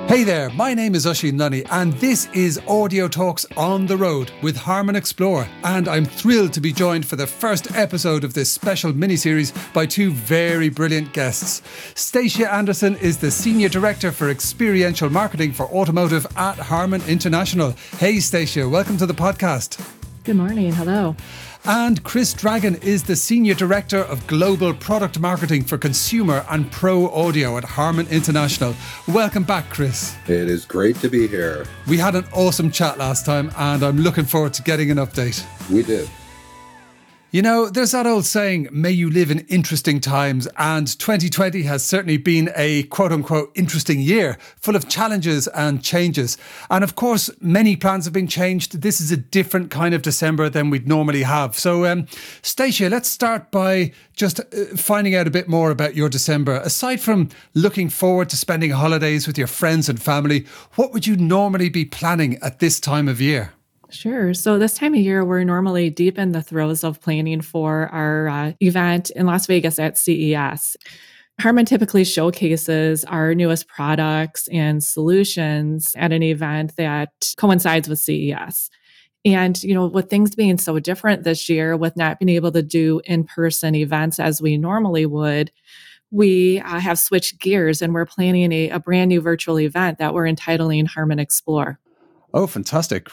Hey there, my name is Oisin Lunny and this is Audio Talks on the Road with Harman Explore, and I'm thrilled to be joined for the first episode of this special mini-series by two very brilliant guests. Stacia Anderson is the Senior Director for Experiential Marketing for Automotive at Harman International. Hey Stacia, welcome to the podcast. Good morning, hello. And Chris Dragon is the Senior Director of Global Product Marketing for Consumer and Pro Audio at Harman International. Welcome back, Chris. It is great to be here. We had an awesome chat last time and I'm looking forward to getting an update. We did. You know, there's that old saying, may you live in interesting times, and 2020 has certainly been a quote-unquote interesting year, full of challenges and changes. And of course, many plans have been changed. This is a different kind of December than we'd normally have. So, Stacia, let's start by just finding out a bit more about your December. Aside from looking forward to spending holidays with your friends and family, what would you normally be planning at this time of year? Sure. So this time of year, we're normally deep in the throes of planning for our event in Las Vegas at CES. Harman typically showcases our newest products and solutions at an event that coincides with CES. And, you know, with things being so different this year, with not being able to do in-person events as we normally would, we have switched gears and we're planning a brand new virtual event that we're entitling Harman Explore. Oh, fantastic.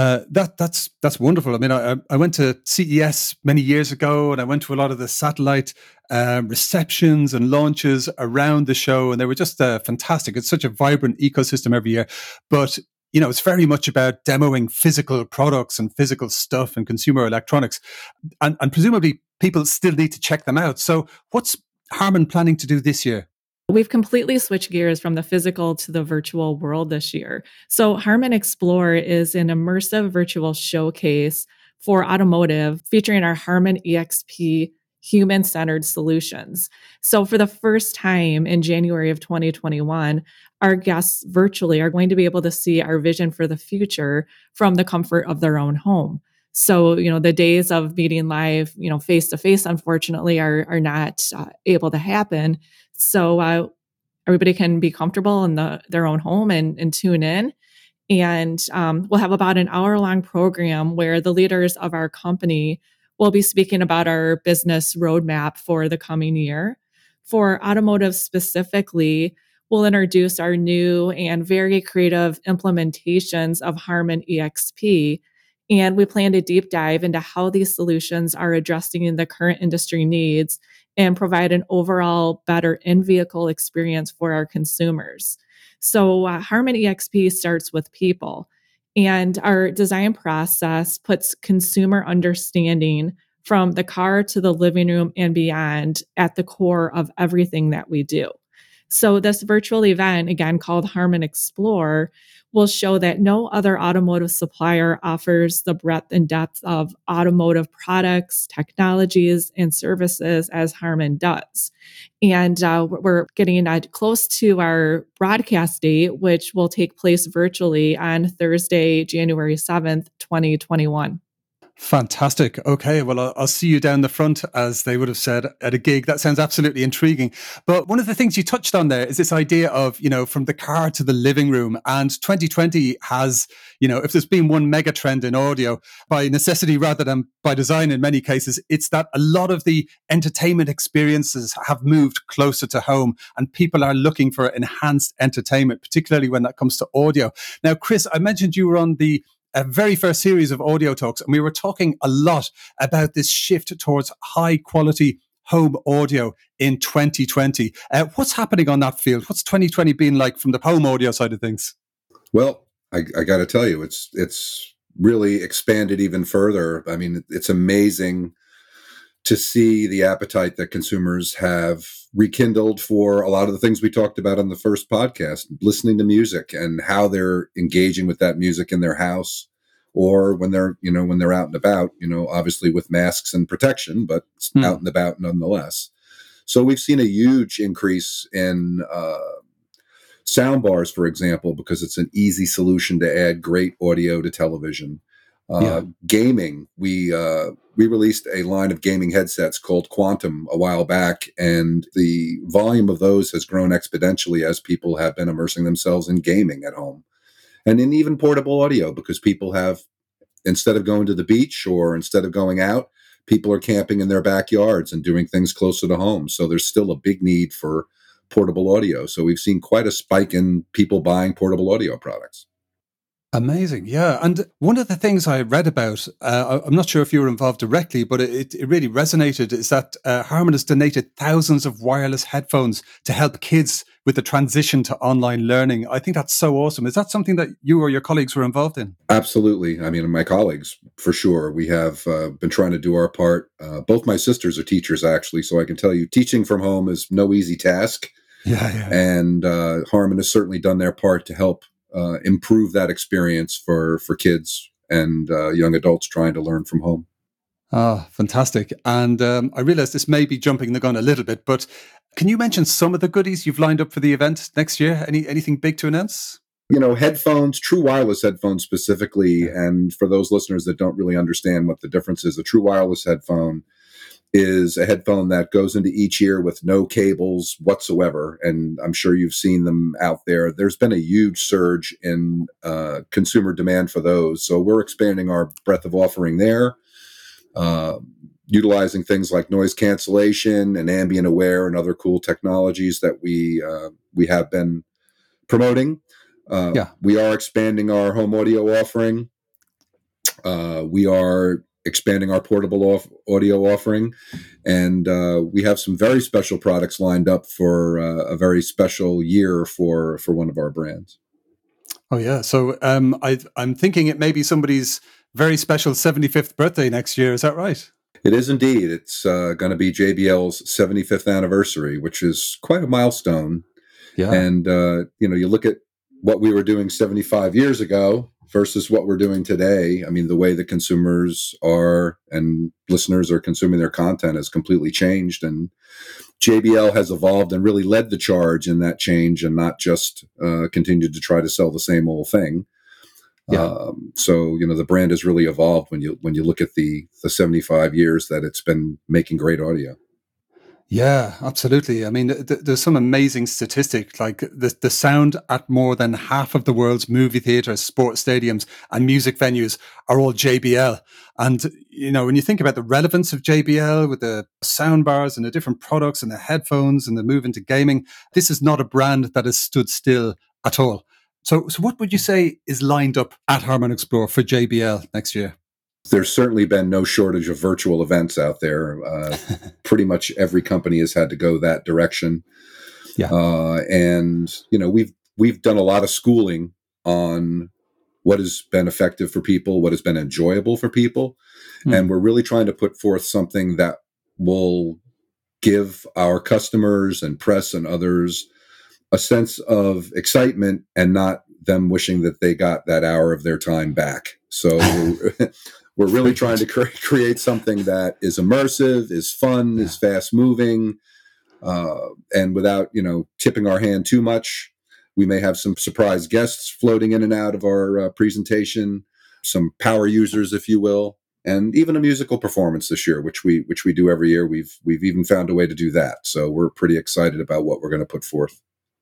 That's wonderful. I mean, I went to CES many years ago and I went to a lot of the satellite receptions and launches around the show, and they were just fantastic. It's such a vibrant ecosystem every year. But, you know, it's very much about demoing physical products and physical stuff and consumer electronics. And presumably people still need to check them out. So what's Harman planning to do this year? We've completely switched gears from the physical to the virtual world this year. So Harman Explore is an immersive virtual showcase for automotive featuring our Harman EXP human-centered solutions. So for the first time in January of 2021, our guests virtually are going to be able to see our vision for the future from the comfort of their own home. So, you know, the days of meeting live, you know, face to face, unfortunately, are not able to happen. So everybody can be comfortable in their own home and tune in. And we'll have about an hour-long program where the leaders of our company will be speaking about our business roadmap for the coming year. For automotive specifically, we'll introduce our new and very creative implementations of Harman EXP. And we plan to deep dive into how these solutions are addressing the current industry needs and provide an overall better in-vehicle experience for our consumers. So Harman EXP starts with people, and our design process puts consumer understanding from the car to the living room and beyond at the core of everything that we do. So this virtual event, again called Harman Explore, will show that no other automotive supplier offers the breadth and depth of automotive products, technologies, and services as Harman does. And we're getting close to our broadcast date, which will take place virtually on Thursday, January 7th, 2021. Fantastic. Okay, well, I'll see you down the front, as they would have said at a gig. That sounds absolutely intriguing. But one of the things you touched on there is this idea of, you know, from the car to the living room. And 2020 has, you know, if there's been one mega trend in audio, by necessity rather than by design in many cases, it's that a lot of the entertainment experiences have moved closer to home and people are looking for enhanced entertainment, particularly when that comes to audio. Now, Chris, I mentioned you were on the very first series of Audio Talks, and we were talking a lot about this shift towards high quality home audio in 2020. What's happening on that field? What's 2020 been like from the home audio side of things? Well, I got to tell you, it's really expanded even further. I mean, it's amazing to see the appetite that consumers have rekindled for a lot of the things we talked about on the first podcast, listening to music and how they're engaging with that music in their house or when they're out and about, obviously with masks and protection, but out and about nonetheless. So we've seen a huge increase in sound bars, for example, because it's an easy solution to add great audio to television. Yeah. Gaming, we released a line of gaming headsets called Quantum a while back, and the volume of those has grown exponentially as people have been immersing themselves in gaming at home, and in even portable audio, because people have, instead of going to the beach or instead of going out, people are camping in their backyards and doing things closer to home. So there's still a big need for portable audio. So we've seen quite a spike in people buying portable audio products. Amazing. Yeah. And one of the things I read about, I'm not sure if you were involved directly, but it really resonated, is that Harman has donated thousands of wireless headphones to help kids with the transition to online learning. I think that's so awesome. Is that something that you or your colleagues were involved in? Absolutely. I mean, my colleagues, for sure. We have been trying to do our part. Both my sisters are teachers, actually. So I can tell you, teaching from home is no easy task. Yeah. And Harman has certainly done their part to help improve that experience for kids and young adults trying to learn from home. Ah, fantastic. And I realize this may be jumping the gun a little bit, but can you mention some of the goodies you've lined up for the event next year? Anything big to announce? Headphones, true wireless headphones specifically. And for those listeners that don't really understand what the difference is, a true wireless headphone is a headphone that goes into each ear with no cables whatsoever. And I'm sure you've seen them out there. There's been a huge surge in consumer demand for those. So we're expanding our breadth of offering there, utilizing things like noise cancellation and ambient aware and other cool technologies that we have been promoting. We are expanding our home audio offering. We are expanding our portable audio offering, and we have some very special products lined up for a very special year for one of our brands. Oh yeah, so I'm thinking it may be somebody's very special 75th birthday next year. Is that right? It is indeed. It's going to be JBL's 75th anniversary, which is quite a milestone. Yeah. And you look at what we were doing 75 years ago versus what we're doing today. I mean, the way that consumers are and listeners are consuming their content has completely changed. And JBL has evolved and really led the charge in that change, and not just continued to try to sell the same old thing. Yeah. So the brand has really evolved when you look at the 75 years that it's been making great audio. Yeah, absolutely. I mean, there's some amazing statistic, like the sound at more than half of the world's movie theaters, sports stadiums, and music venues are all JBL. And, when you think about the relevance of JBL with the sound bars and the different products and the headphones and the move into gaming, this is not a brand that has stood still at all. So what would you say is lined up at Harman Explore for JBL next year? There's certainly been no shortage of virtual events out there. Pretty much every company has had to go that direction. Yeah. And we've done a lot of schooling on what has been effective for people, what has been enjoyable for people. And we're really trying to put forth something that will give our customers and press and others a sense of excitement, and not them wishing that they got that hour of their time back. So we're really trying to create something that is immersive, is fun, is fast moving, and without tipping our hand too much. We may have some surprise guests floating in and out of our presentation, some power users, if you will, and even a musical performance this year, which we do every year. We've even found a way to do that. So we're pretty excited about what we're going to put forth.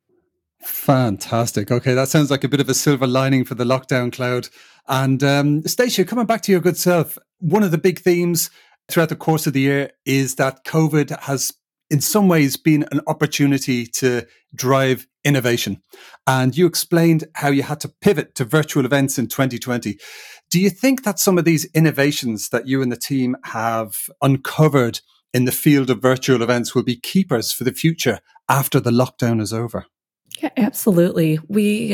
Fantastic. Okay, that sounds like a bit of a silver lining for the lockdown cloud. And Stacia, coming back to your good self, one of the big themes throughout the course of the year is that COVID has in some ways been an opportunity to drive innovation. And you explained how you had to pivot to virtual events in 2020. Do you think that some of these innovations that you and the team have uncovered in the field of virtual events will be keepers for the future after the lockdown is over? Yeah, absolutely. We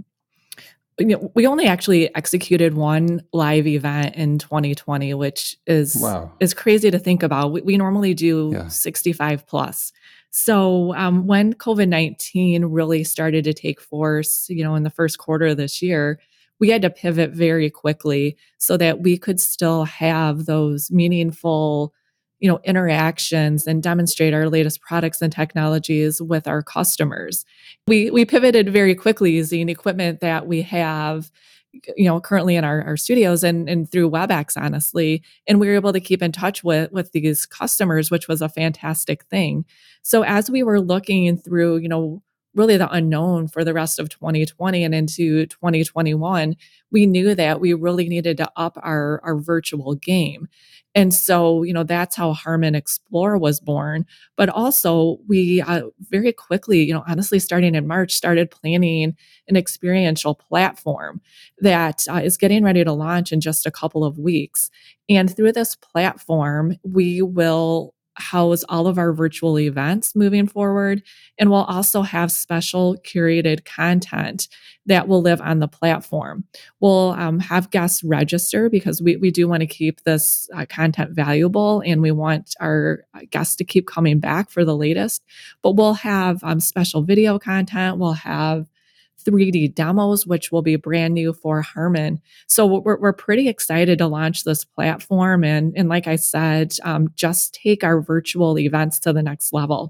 only actually executed one live event in 2020, which is crazy to think about. We normally do 65 plus. So when COVID-19 really started to take force, in the first quarter of this year, we had to pivot very quickly so that we could still have those meaningful interactions and demonstrate our latest products and technologies with our customers. We pivoted very quickly using equipment that we have currently in our studios and through WebEx, honestly. And we were able to keep in touch with these customers, which was a fantastic thing. So as we were looking through, really the unknown for the rest of 2020 and into 2021, we knew that we really needed to up our virtual game. And so, that's how Harman Explore was born. But also, we very quickly, honestly, starting in March, started planning an experiential platform that is getting ready to launch in just a couple of weeks. And through this platform, we will house all of our virtual events moving forward. And we'll also have special curated content that will live on the platform. We'll have guests register because we do want to keep this content valuable and we want our guests to keep coming back for the latest. But we'll have special video content. We'll have 3D demos, which will be brand new for Harman. So we're pretty excited to launch this platform. And like I said, just take our virtual events to the next level.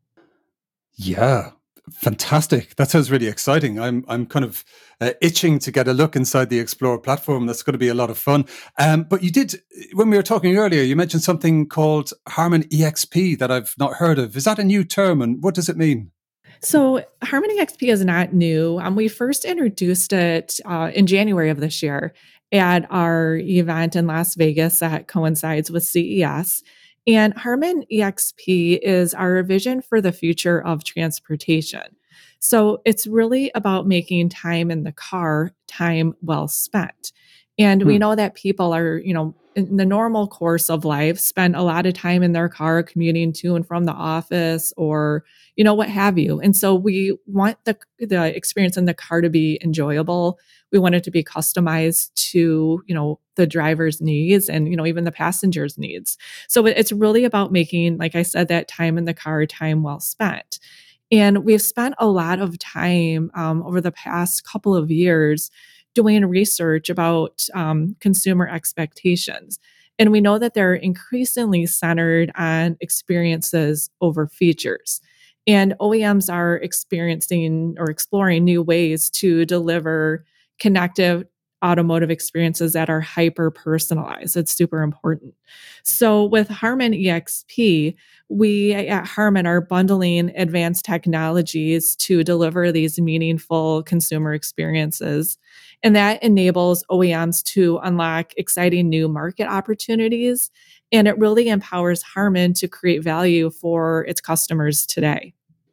Yeah, fantastic. That sounds really exciting. I'm kind of itching to get a look inside the Explore platform. That's going to be a lot of fun. But you did, when we were talking earlier, you mentioned something called Harman EXP that I've not heard of. Is that a new term and what does it mean? So Harman EXP is not new. We first introduced it in January of this year at our event in Las Vegas that coincides with CES. And Harman EXP is our vision for the future of transportation. So it's really about making time in the car time well spent. And we know that people are, in the normal course of life, spend a lot of time in their car commuting to and from the office or, what have you. And so we want the experience in the car to be enjoyable. We want it to be customized to, the driver's needs and, even the passenger's needs. So it's really about making, like I said, that time in the car time well spent. And we've spent a lot of time over the past couple of years doing research about consumer expectations. And we know that they're increasingly centered on experiences over features. And OEMs are experiencing or exploring new ways to deliver connective automotive experiences that are hyper personalized. It's super important. So with Harman EXP, we at Harman are bundling advanced technologies to deliver these meaningful consumer experiences. And that enables OEMs to unlock exciting new market opportunities. And it really empowers Harman to create value for its customers today.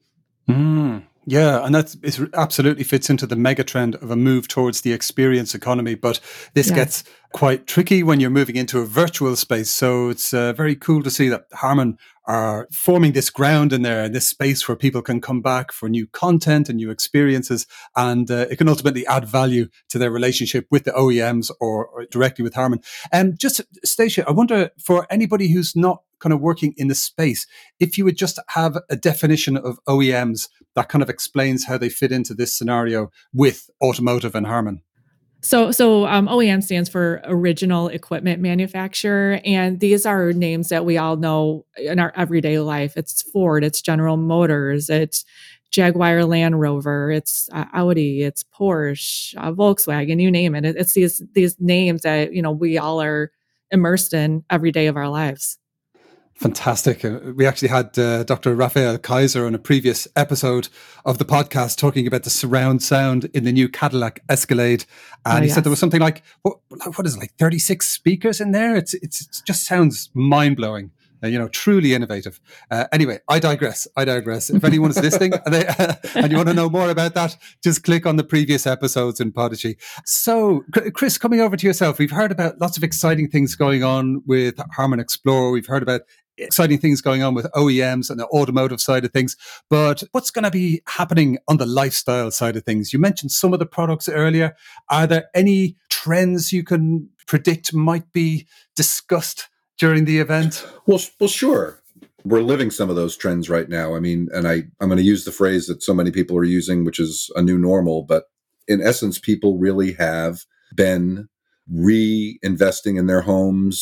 Yeah, and it absolutely fits into the mega trend of a move towards the experience economy. But this gets quite tricky when you're moving into a virtual space. So it's very cool to see that Harman are forming this ground in there, this space where people can come back for new content and new experiences. And it can ultimately add value to their relationship with the OEMs or directly with Harman. And just, Stacia, I wonder for anybody who's not kind of working in the space, if you would just have a definition of OEMs that kind of explains how they fit into this scenario with automotive and Harman. So OEM stands for original equipment manufacturer. And these are names that we all know in our everyday life. It's Ford, it's General Motors, it's Jaguar Land Rover, it's Audi, it's Porsche, Volkswagen, you name it. It's these names that, we all are immersed in every day of our lives. Fantastic. We actually had Dr. Raphael Kaiser on a previous episode of the podcast talking about the surround sound in the new Cadillac Escalade. And he said there was something like, what is it, like 36 speakers in there? It just sounds mind-blowing. Truly innovative. Anyway, I digress. If anyone's listening and you want to know more about that, just click on the previous episodes in Podigy. So, Chris, coming over to yourself, we've heard about lots of exciting things going on with Harman Explore. We've heard about exciting things going on with OEMs and the automotive side of things. But what's going to be happening on the lifestyle side of things? You mentioned some of the products earlier. Are there any trends you can predict might be discussed during the event? Well, sure. We're living some of those trends right now. I mean, and I'm going to use the phrase that so many people are using, which is a new normal. But in essence, people really have been reinvesting in their homes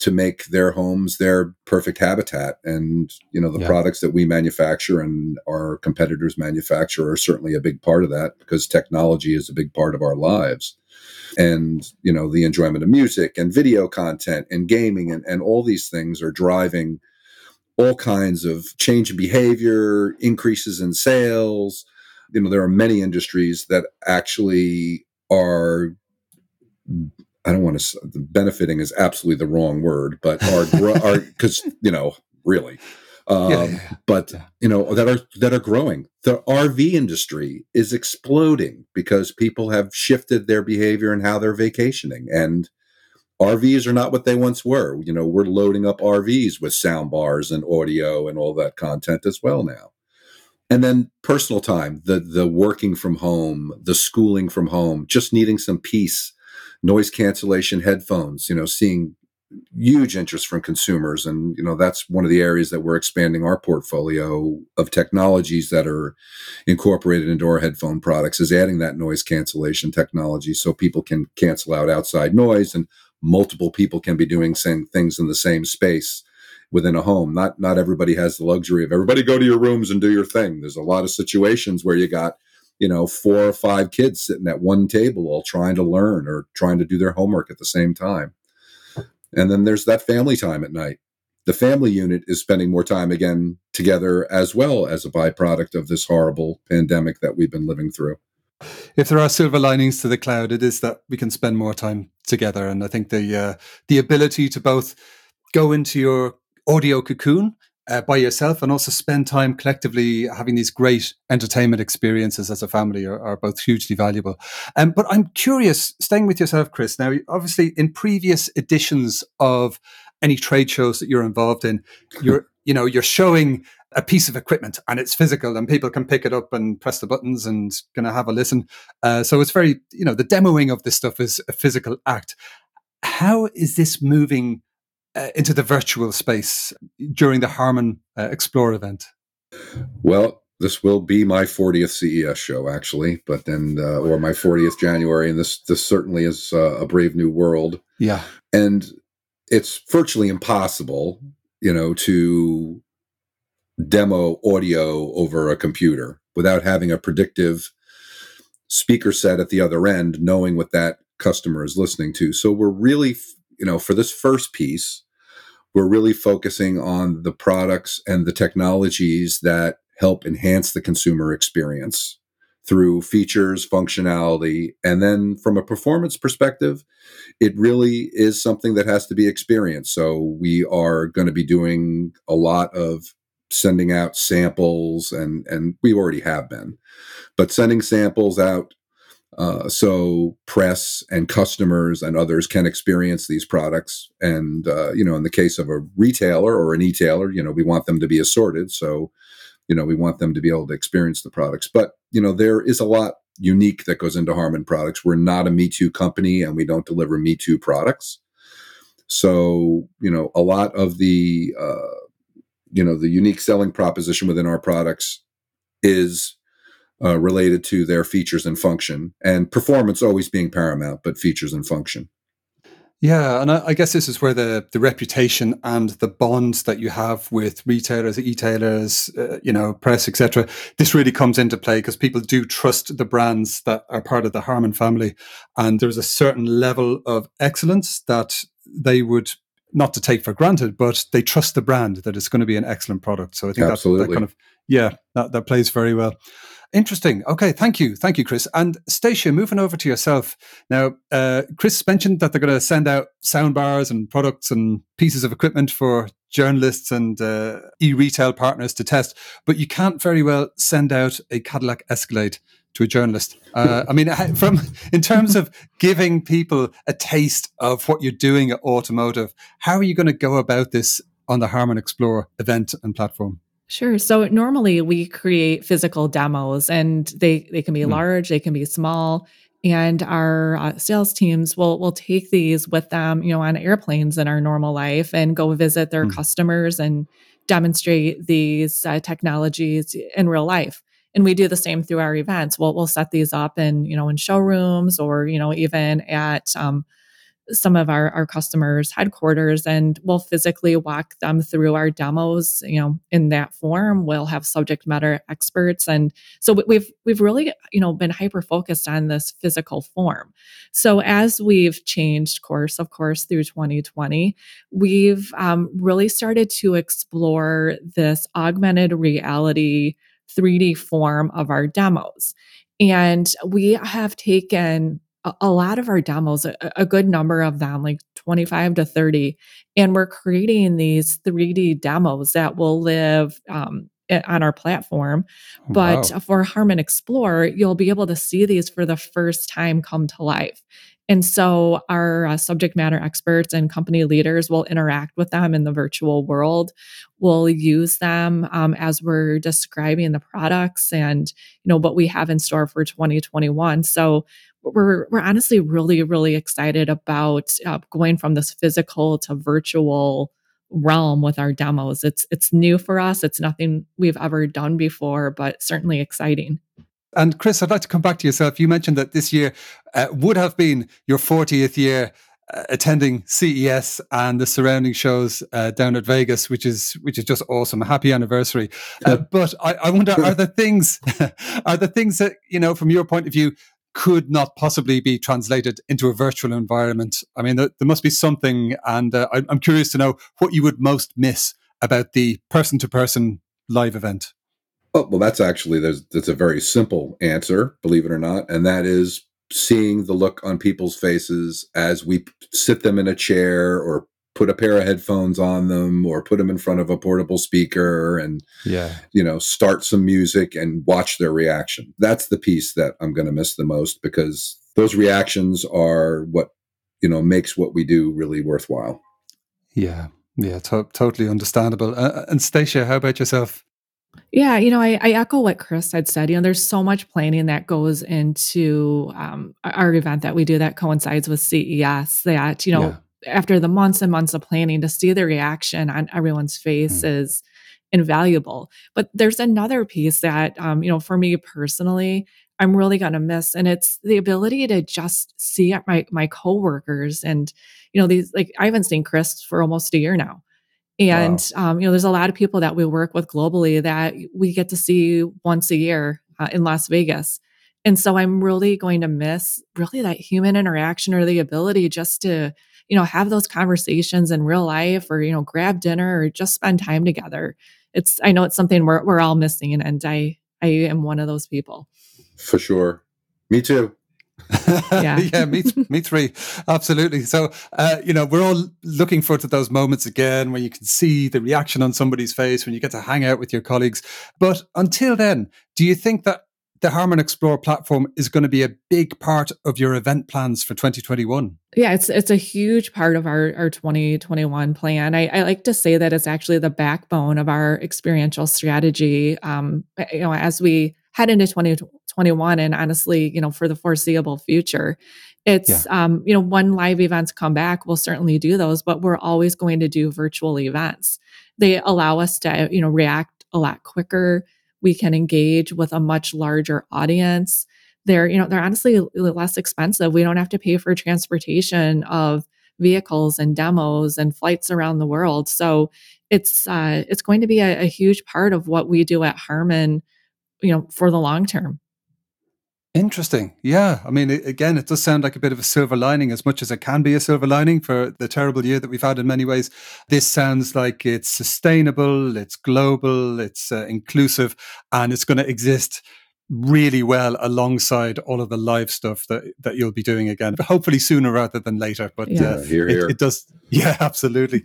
to make their homes their perfect habitat. And, the Yeah. products that we manufacture and our competitors manufacture are certainly a big part of that, because technology is a big part of our lives. And, the enjoyment of music and video content and gaming and all these things are driving all kinds of change in behavior, increases in sales. There are many industries that actually are, I don't want to, benefiting is absolutely the wrong word, but are because, really, but that are growing. The RV industry is exploding because people have shifted their behavior and how they're vacationing, and RVs are not what they once were. We're loading up RVs with sound bars and audio and all that content as well now. And then personal time, the working from home, the schooling from home, just needing some peace, noise cancellation headphones, seeing huge interest from consumers. And, that's one of the areas that we're expanding our portfolio of technologies that are incorporated into our headphone products, is adding that noise cancellation technology so people can cancel out outside noise, and multiple people can be doing same things in the same space within a home. Not everybody has the luxury of everybody go to your rooms and do your thing. There's a lot of situations where you got, 4 or 5 kids sitting at one table all trying to learn or trying to do their homework at the same time. And then there's that family time at night. The family unit is spending more time again together, as well as a byproduct of this horrible pandemic that we've been living through. If there are silver linings to the cloud, it is that we can spend more time together. And I think the ability to both go into your audio cocoon by yourself and also spend time collectively having these great entertainment experiences as a family are both hugely valuable. But I'm curious, staying with yourself, Chris, now, obviously in previous editions of any trade shows that you're involved in, you're showing a piece of equipment and it's physical and people can pick it up and press the buttons and going to have a listen. So it's very, the demoing of this stuff is a physical act. How is this moving into the virtual space during the Harman Explore event? Well, this will be my 40th CES show, actually, but then, or my 40th January, and this certainly is a brave new world. Yeah. And it's virtually impossible, to demo audio over a computer without having a predictive speaker set at the other end, knowing what that customer is listening to. So we're really, for this first piece, we're really focusing on the products and the technologies that help enhance the consumer experience through features, functionality. And then from a performance perspective, it really is something that has to be experienced. So we are going to be doing a lot of sending out samples, and we already have been, but sending samples out so press and customers and others can experience these products. And, in the case of a retailer or an e-tailer, we want them to be assorted. So, we want them to be able to experience the products. But, there is a lot unique that goes into Harman products. We're not a Me Too company, and we don't deliver Me Too products. So, a lot of the, the unique selling proposition within our products is related to their features and function, and performance always being paramount, but features and function. Yeah, and I guess this is where the reputation and the bonds that you have with retailers, e-tailers, press, etc. This really comes into play because people do trust the brands that are part of the Harman family, and there's a certain level of excellence that they would, not to take for granted, but they trust the brand that it's going to be an excellent product. So I think that that plays very well. Interesting. Okay, thank you, Chris. And Stacia, moving over to yourself now. Chris mentioned that they're going to send out sound bars and products and pieces of equipment for journalists and e-retail partners to test, but you can't very well send out a Cadillac Escalade to a journalist. In terms of giving people a taste of what you're doing at automotive, how are you going to go about this on the Harman Explore event and platform? Sure. So normally we create physical demos, and they can be large, they can be small, and our sales teams will take these with them, on airplanes in our normal life and go visit their customers and demonstrate these technologies in real life. And we do the same through our events. We'll set these up in showrooms or even at some of our customers' headquarters, and we'll physically walk them through our demos. In that form, we'll have subject matter experts, and so we've really been hyper focused on this physical form. So as we've changed course, of course, through 2020, we've really started to explore this augmented reality 3D form of our demos. And we have taken a lot of our demos, a good number of them, like 25 to 30, and we're creating these 3D demos that will live on our platform. But Wow. for Harman Explore, you'll be able to see these for the first time come to life. And so our subject matter experts and company leaders will interact with them in the virtual world. We'll use them as we're describing the products and what we have in store for 2021. So we're honestly really, really excited about going from this physical to virtual realm with our demos. It's new for us. It's nothing we've ever done before, but certainly exciting. And Chris, I'd like to come back to yourself. You mentioned that this year would have been your 40th year attending CES and the surrounding shows down at Vegas, which is just awesome. Happy anniversary! But I wonder, are there things that from your point of view could not possibly be translated into a virtual environment? I mean, there must be something, and I'm curious to know what you would most miss about the person-to-person live event. Oh, well, that's a very simple answer, believe it or not. And that is seeing the look on people's faces as we sit them in a chair or put a pair of headphones on them or put them in front of a portable speaker and, start some music and watch their reaction. That's the piece that I'm going to miss the most, because those reactions are what, makes what we do really worthwhile. Yeah. Yeah. Totally understandable. And Stacia, how about yourself? Yeah, I echo what Chris had said. There's so much planning that goes into our event that we do that coincides with CES that, after the months and months of planning, to see the reaction on everyone's face is invaluable. But there's another piece that, for me personally, I'm really going to miss. And it's the ability to just see my coworkers and, these, like, I haven't seen Chris for almost a year now. And, Wow. there's a lot of people that we work with globally that we get to see once a year in Las Vegas. And so I'm really going to miss really that human interaction, or the ability just to, have those conversations in real life, or, grab dinner or just spend time together. I know it's something we're all missing. And I am one of those people. For sure. Me too. Yeah, me three. Absolutely. So, we're all looking forward to those moments again when you can see the reaction on somebody's face, when you get to hang out with your colleagues. But until then, do you think that the Harman Explore platform is going to be a big part of your event plans for 2021? Yeah, it's a huge part of our 2021 plan. I like to say that it's actually the backbone of our experiential strategy. As we head into 2021, and honestly, for the foreseeable future, it's when live events come back, we'll certainly do those, but we're always going to do virtual events. They allow us to react a lot quicker. We can engage with a much larger audience. They're honestly less expensive. We don't have to pay for transportation of vehicles and demos and flights around the world. So it's going to be a huge part of what we do at Harman, for the long term. Interesting. Yeah. I mean, again, it does sound like a bit of a silver lining, as much as it can be a silver lining for the terrible year that we've had in many ways. This sounds like it's sustainable, it's global, it's inclusive, and it's going to exist really well alongside all of the live stuff that you'll be doing again, but hopefully sooner rather than later. But here. It does. Yeah, absolutely.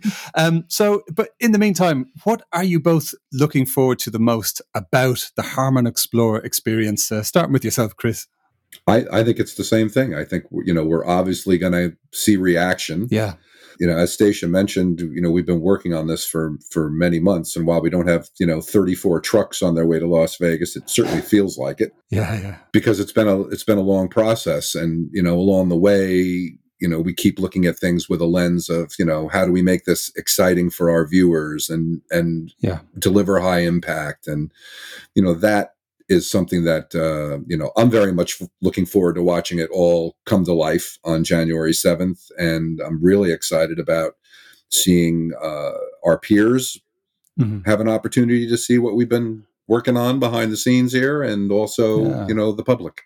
But in the meantime, what are you both looking forward to the most about the Harman Explore experience? Starting with yourself, Chris. I think it's the same thing. I think, we're obviously going to see reaction. Yeah. As Stacia mentioned, we've been working on this for many months. And while we don't have, 34 trucks on their way to Las Vegas, it certainly feels like it. Yeah. Because it's been a long process. And, along the way, we keep looking at things with a lens of, how do we make this exciting for our viewers and deliver high impact? And, that is something that I'm very much looking forward to watching it all come to life on January 7th, and I'm really excited about seeing our peers have an opportunity to see what we've been working on behind the scenes here, and also the public.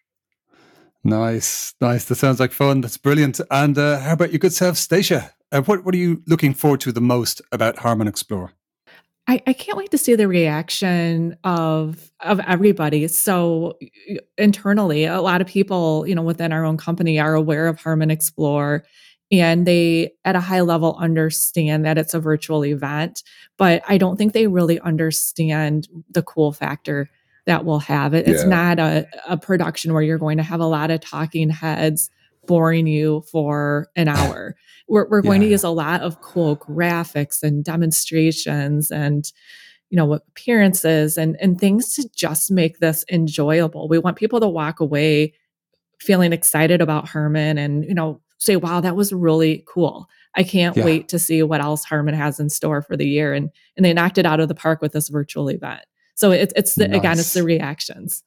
Nice. That sounds like fun. That's brilliant. And how about your good self, Stacia? What are you looking forward to the most about Harman Explore? I can't wait to see the reaction of everybody. So internally, a lot of people, within our own company are aware of Harman Explore, and they at a high level understand that it's a virtual event, but I don't think they really understand the cool factor that we'll have. It's not a production where you're going to have a lot of talking heads boring you for an hour. We're going to use a lot of cool graphics and demonstrations and appearances and things to just make this enjoyable. We want people to walk away feeling excited about Harman and say, wow, that was really cool. I can't wait to see what else Harman has in store for the year. And they knocked it out of the park with this virtual event. So it's the reactions.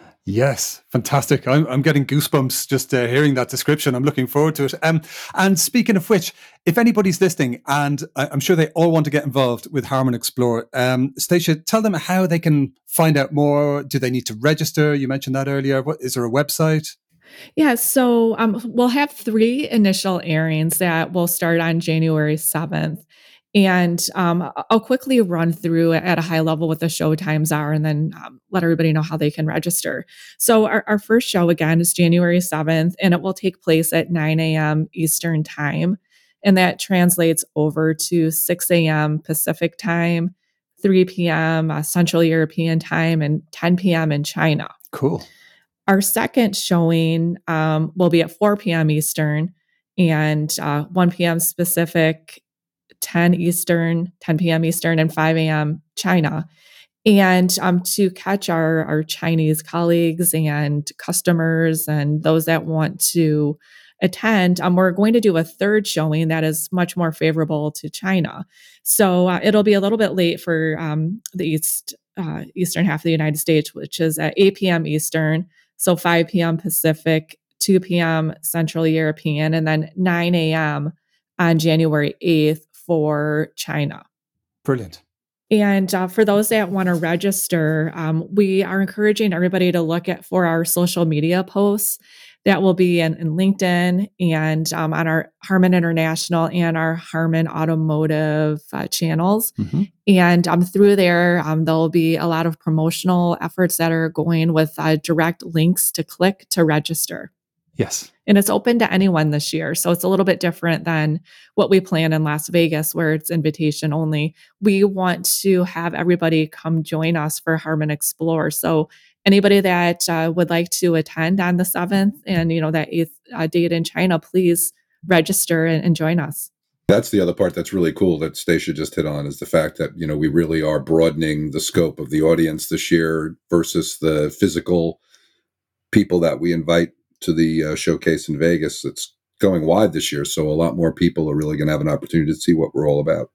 Yes, fantastic. I'm getting goosebumps just hearing that description. I'm looking forward to it. And speaking of which, if anybody's listening, and I'm sure they all want to get involved with Harman Explore, Stacia, tell them how they can find out more. Do they need to register? You mentioned that earlier. Is there a website? Yeah, so we'll have 3 initial airings that will start on January 7th. And I'll quickly run through at a high level what the show times are and then let everybody know how they can register. So our first show, again, is January 7th, and it will take place at 9 a.m. Eastern Time. And that translates over to 6 a.m. Pacific Time, 3 p.m. Central European Time, and 10 p.m. in China. Cool. Our second showing will be at 4 p.m. Eastern and 1 p.m. Pacific, 10 Eastern, 10 p.m. Eastern, and 5 a.m. China. And to catch our Chinese colleagues and customers and those that want to attend, we're going to do a third showing that is much more favorable to China. So it'll be a little bit late for the eastern half of the United States, which is at 8 p.m. Eastern, so 5 p.m. Pacific, 2 p.m. Central European, and then 9 a.m. on January 8th for China. Brilliant. And for those that want to register, we are encouraging everybody to look for our social media posts that will be in LinkedIn and on our Harman International and our Harman Automotive channels. Mm-hmm. And through there, there'll be a lot of promotional efforts that are going with direct links to click to register. Yes. And it's open to anyone this year. So it's a little bit different than what we plan in Las Vegas, where it's invitation only. We want to have everybody come join us for Harman Explore. So anybody that would like to attend on the 7th and, that 8th date in China, please register and join us. That's the other part that's really cool that Stacia just hit on, is the fact that, we really are broadening the scope of the audience this year versus the physical people that we invite to the showcase in Vegas. It's going wide this year, so a lot more people are really going to have an opportunity to see what we're all about.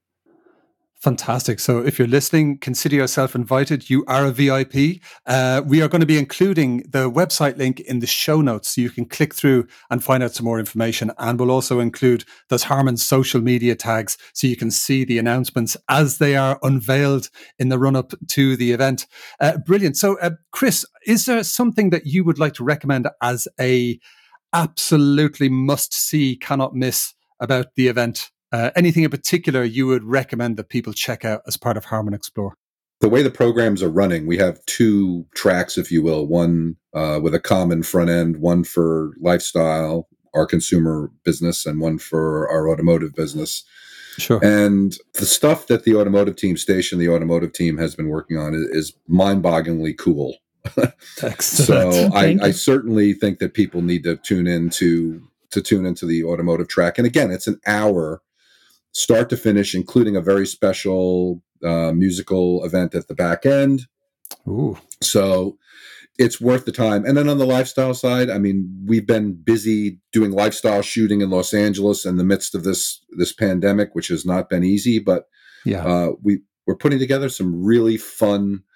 Fantastic. So if you're listening, consider yourself invited. You are a VIP. We are going to be including the website link in the show notes so you can click through and find out some more information. And we'll also include those Harman social media tags so you can see the announcements as they are unveiled in the run-up to the event. Brilliant. So Chris, is there something that you would like to recommend as a absolutely must-see, cannot miss about the event? Anything in particular you would recommend that people check out as part of Harman Explore? The way the programs are running, we have 2 tracks, if you will, one with a common front end, one for lifestyle, our consumer business, and one for our automotive business. Sure. And the stuff that the automotive team, Stacia, the automotive team has been working on is mind-bogglingly cool. Excellent. So I certainly think that people need to tune into the automotive track. And again, it's an hour start to finish, including a very special musical event at the back end. Ooh. So it's worth the time. And then on the lifestyle side, I mean, we've been busy doing lifestyle shooting in Los Angeles in the midst of this pandemic, which has not been easy, but we're putting together some really fun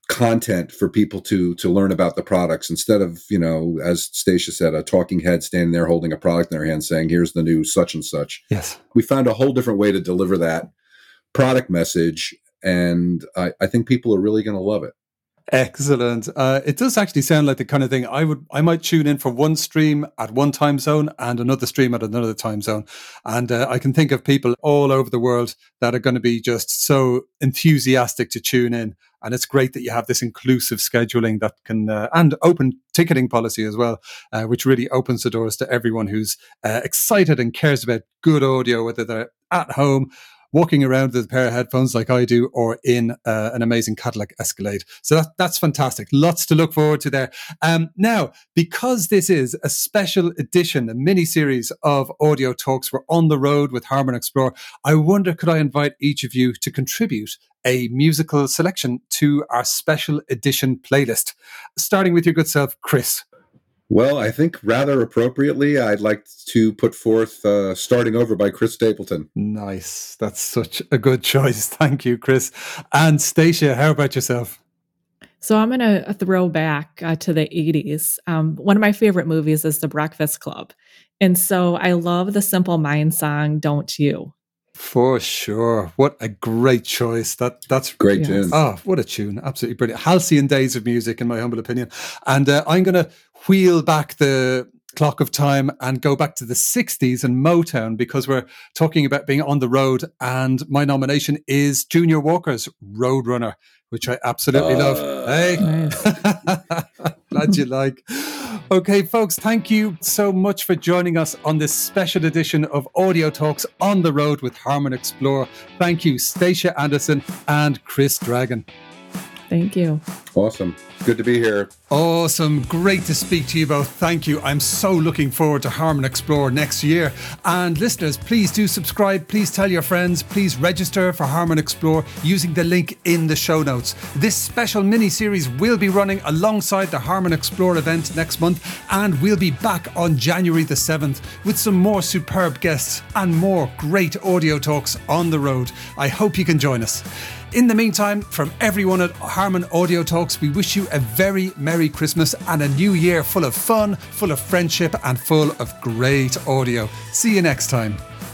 content for people to learn about the products, instead of, as Stacia said, a talking head standing there holding a product in their hand saying, here's the new such and such. Yes. We found a whole different way to deliver that product message, and I think people are really going to love it. Excellent. It does actually sound like the kind of thing I might tune in for one stream at one time zone and another stream at another time zone. And I can think of people all over the world that are going to be just so enthusiastic to tune in. And it's great that you have this inclusive scheduling that can, and open ticketing policy as well, which really opens the doors to everyone who's excited and cares about good audio, whether they're at home, walking around with a pair of headphones like I do, or in an amazing Cadillac Escalade. So that's fantastic. Lots to look forward to there. Now, because this is a special edition, a mini-series of audio talks, we're on the road with Harman Explore. I wonder, could I invite each of you to contribute a musical selection to our special edition playlist? Starting with your good self, Chris. Well, I think rather appropriately, I'd like to put forth Starting Over by Chris Stapleton. Nice. That's such a good choice. Thank you, Chris. And Stacia, how about yourself? So I'm going to throw back to the 80s. One of my favorite movies is The Breakfast Club. And so I love the Simple Minds song, Don't You? For sure. What a great choice. That's great tune. Oh, what a tune. Absolutely brilliant. Halcyon days of music, in my humble opinion. And I'm going to wheel back the clock of time and go back to the 60s and Motown, because we're talking about being on the road. And my nomination is Junior Walker's Roadrunner, which I absolutely love. Hey, nice. Glad you like. Okay, folks, thank you so much for joining us on this special edition of Audio Talks on the Road with Harman Explore. Thank you, Stacia Anderson and Chris Dragon. Thank you. Awesome. Good to be here. Awesome. Great to speak to you both. Thank you. I'm so looking forward to Harman Explore next year. And listeners, please do subscribe. Please tell your friends. Please register for Harman Explore using the link in the show notes. This special mini-series will be running alongside the Harman Explore event next month, and we'll be back on January the 7th with some more superb guests and more great audio talks on the road. I hope you can join us. In the meantime, from everyone at Harman Audio Talks, we wish you a very Merry Christmas and a new year full of fun, full of friendship, and full of great audio. See you next time.